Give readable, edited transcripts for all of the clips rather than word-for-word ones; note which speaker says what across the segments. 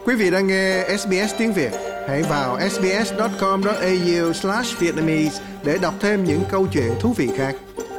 Speaker 1: Quý vị đang nghe SBS tiếng Việt. Hãy vào sbs.com.au/vietnamese để đọc thêm những câu chuyện thú vị khác.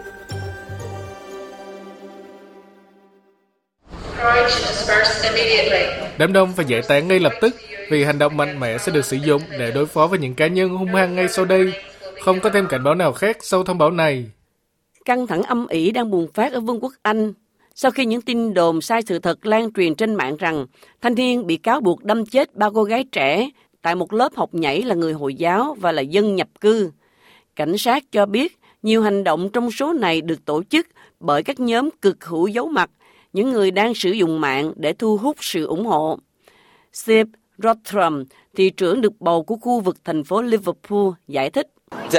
Speaker 2: Đám đông phải giải tán ngay lập tức vì hành động mạnh mẽ sẽ được sử dụng để đối phó với những cá nhân hung hăng ngay sau đây. Không có thêm cảnh báo nào khác sau thông báo này.
Speaker 3: Căng thẳng âm ỉ đang bùng phát ở Vương quốc Anh sau khi những tin đồn sai sự thật lan truyền trên mạng rằng thanh niên bị cáo buộc đâm chết 3 cô gái trẻ tại một lớp học nhảy là người Hồi giáo và là dân nhập cư. Cảnh sát cho biết nhiều hành động trong số này được tổ chức bởi các nhóm cực hữu giấu mặt, những người đang sử dụng mạng để thu hút sự ủng hộ. Steve Rothram, thị trưởng được bầu của khu vực thành phố Liverpool, giải thích.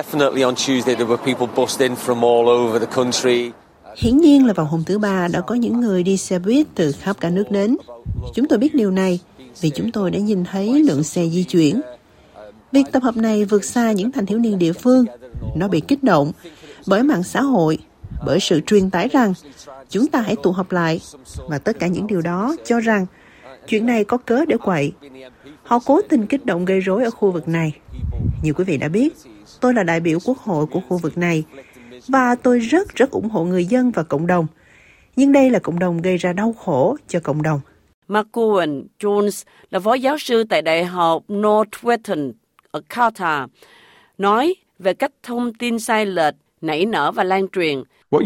Speaker 4: Hiển nhiên là vào hôm thứ Ba đã có những người đi xe buýt từ khắp cả nước đến. Chúng tôi biết điều này vì chúng tôi đã nhìn thấy lượng xe di chuyển. Việc tập hợp này vượt xa những thanh thiếu niên địa phương. Nó bị kích động bởi mạng xã hội, bởi sự truyền tải rằng chúng ta hãy tụ họp lại. Và tất cả những điều đó cho rằng chuyện này có cớ để quậy. Họ cố tình kích động gây rối ở khu vực này. Như quý vị đã biết, tôi là đại biểu quốc hội của khu vực này và tôi rất ủng hộ người dân và cộng đồng. Nhưng đây là cộng đồng gây ra đau khổ cho cộng đồng.
Speaker 3: McCowan Jones là phó giáo sư tại Đại học Northwestern ở Qatar, nói về cách thông tin sai lệch nảy nở và lan truyền.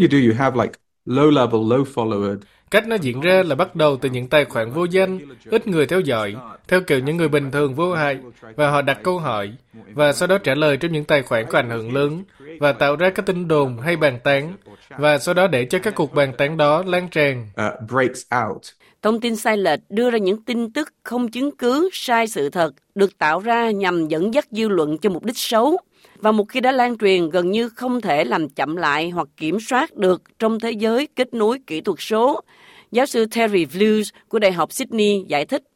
Speaker 2: Cách nó diễn ra là bắt đầu từ những tài khoản vô danh, ít người theo dõi, theo kiểu những người bình thường vô hại, và họ đặt câu hỏi, và sau đó trả lời trong những tài khoản có ảnh hưởng lớn, và tạo ra các tin đồn hay bàn tán, và sau đó để cho các cuộc bàn tán đó lan tràn.
Speaker 3: Thông tin sai lệch đưa ra những tin tức không chứng cứ, sai sự thật, được tạo ra nhằm dẫn dắt dư luận cho mục đích xấu. Và một khi đã lan truyền, gần như không thể làm chậm lại hoặc kiểm soát được trong thế giới kết nối kỹ thuật số. Giáo sư Terry Vlews của Đại học Sydney giải thích.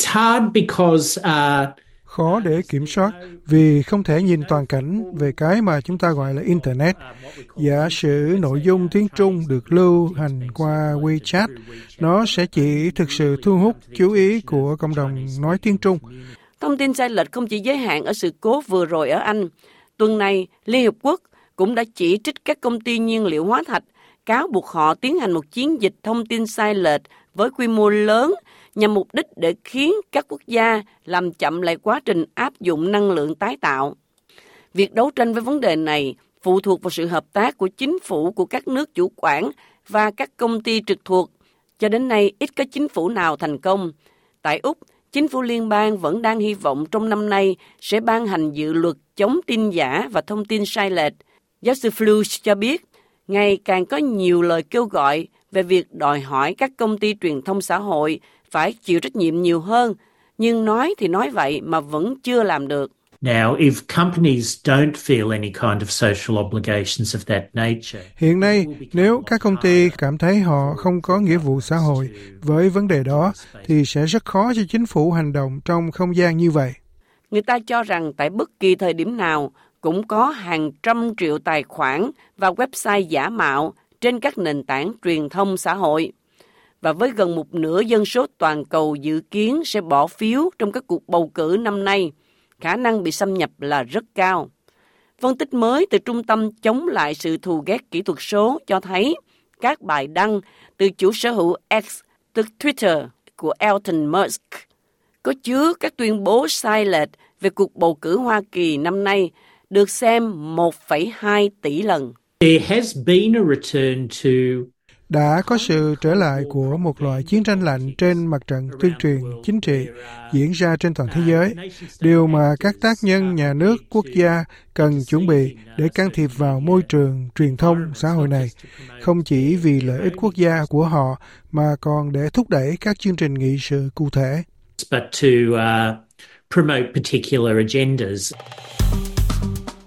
Speaker 5: Khó để kiểm soát vì không thể nhìn toàn cảnh về cái mà chúng ta gọi là Internet. Giả sử nội dung tiếng Trung được lưu hành qua WeChat, nó sẽ chỉ thực sự thu hút chú ý của cộng đồng nói tiếng Trung.
Speaker 3: Thông tin sai lệch không chỉ giới hạn ở sự cố vừa rồi ở Anh. Tuần này, Liên Hiệp Quốc cũng đã chỉ trích các công ty nhiên liệu hóa thạch, cáo buộc họ tiến hành một chiến dịch thông tin sai lệch với quy mô lớn nhằm mục đích để khiến các quốc gia làm chậm lại quá trình áp dụng năng lượng tái tạo. Việc đấu tranh với vấn đề này phụ thuộc vào sự hợp tác của chính phủ của các nước chủ quản và các công ty trực thuộc. Cho đến nay, ít có chính phủ nào thành công. Tại Úc, chính phủ liên bang vẫn đang hy vọng trong năm nay sẽ ban hành dự luật chống tin giả và thông tin sai lệch. Giáo sư Vlews cho biết, ngày càng có nhiều lời kêu gọi về việc đòi hỏi các công ty truyền thông xã hội phải chịu trách nhiệm nhiều hơn, nhưng nói thì nói vậy mà vẫn chưa làm được.
Speaker 5: Hiện nay, nếu các công ty cảm thấy họ không có nghĩa vụ xã hội với vấn đề đó, thì sẽ rất khó cho chính phủ hành động trong không gian như vậy.
Speaker 3: Người ta cho rằng tại bất kỳ thời điểm nào cũng có hàng trăm triệu tài khoản và website giả mạo trên các nền tảng truyền thông xã hội. Và với gần một nửa dân số toàn cầu dự kiến sẽ bỏ phiếu trong các cuộc bầu cử năm nay, khả năng bị xâm nhập là rất cao. Phân tích mới từ Trung tâm chống lại sự thù ghét kỹ thuật số cho thấy các bài đăng từ chủ sở hữu X, tức Twitter, của Elon Musk, có chứa các tuyên bố sai lệch về cuộc bầu cử Hoa Kỳ năm nay được xem 1,2 tỷ lần.
Speaker 5: Đã có sự trở lại của một loại chiến tranh lạnh trên mặt trận tuyên truyền chính trị diễn ra trên toàn thế giới, điều mà các tác nhân nhà nước, quốc gia cần chuẩn bị để can thiệp vào môi trường truyền thông xã hội này, không chỉ vì lợi ích quốc gia của họ mà còn để thúc đẩy các chương trình nghị sự cụ thể.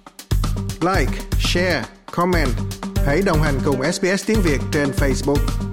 Speaker 1: Like, share, comment. Hãy đồng hành cùng SBS tiếng Việt trên Facebook.